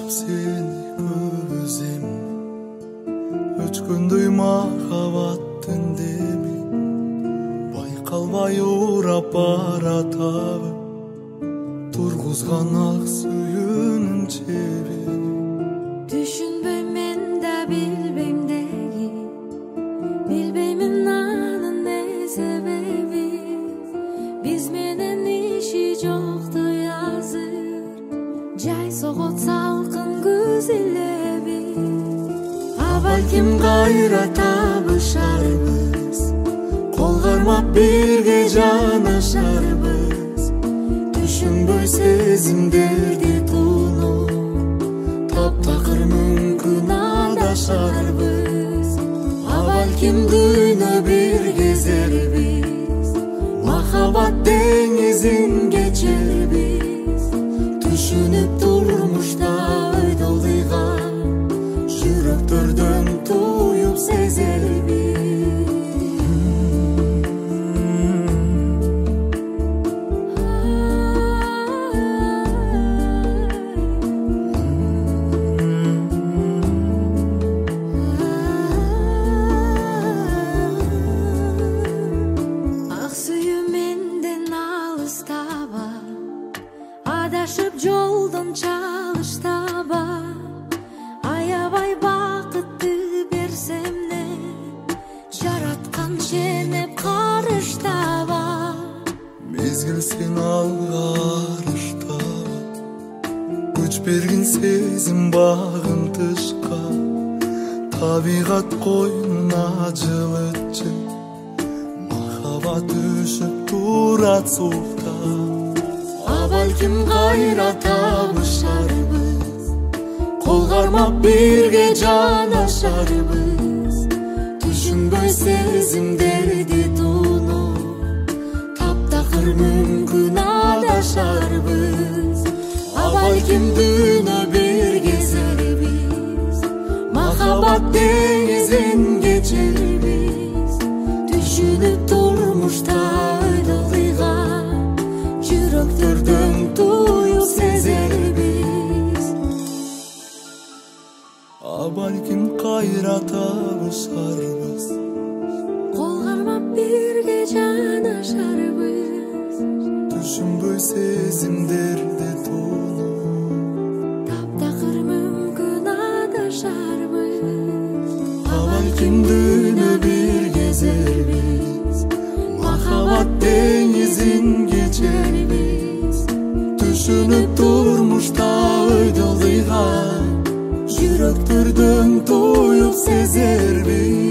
seni көзем, өткөндөй махабаттын деми, байкалбай урап баратабы, тургузган ак сүйүүнүн чеби. Düşünböy men da bilbeyim degi, bilbeymin anın ne sebebi. Biz menen işi joktu yazır, jay sogot salkın güzelebi. Balkim kayra tabışarбыз, kol karmap birge janaşarбыз. Düşünböy sezimderdi tunu, taptakır мүмкүн адашарбыз. Балким дүйнө бир кезербиз, махабат деңизин кечербиз. Түшүнүп турмушта ойдолдуйган, жүрөктөрдөн туюп сезербиз. Adашып жолдон чалыштаба, аябай бакытты берсем не, жараткан шенеп карыштаба. Мезгил сен алга арыштаба, күч бергин сезим багынтышка, табигат койнуна жылытчы, махабат үшүп турат суукта. Балким кайра табышарбыз, кол кармап бирге жанашарбыз. Түшүнбөй сезимдерди туну, таптакыр мүмкүн адашарбыз. Балким дүйнө бир кезербиз, махабат деңизин кечербиз. Түшүнүп турмушта ойдолдуйган, жүрөктөрдөн туюп сезербиз. Балким кайра табышарбыз, кол кармап бирге жанашарбыз. Түшүнбөй сезимдерди туну, таптакыр мүмкүн адашарбыз. Балким дүйнө бир кезербиз, махабат деңизин кечербиз. Түшүнүп турмушта ойдолдуйган, жүрөктөрдөн туюп сезербиз.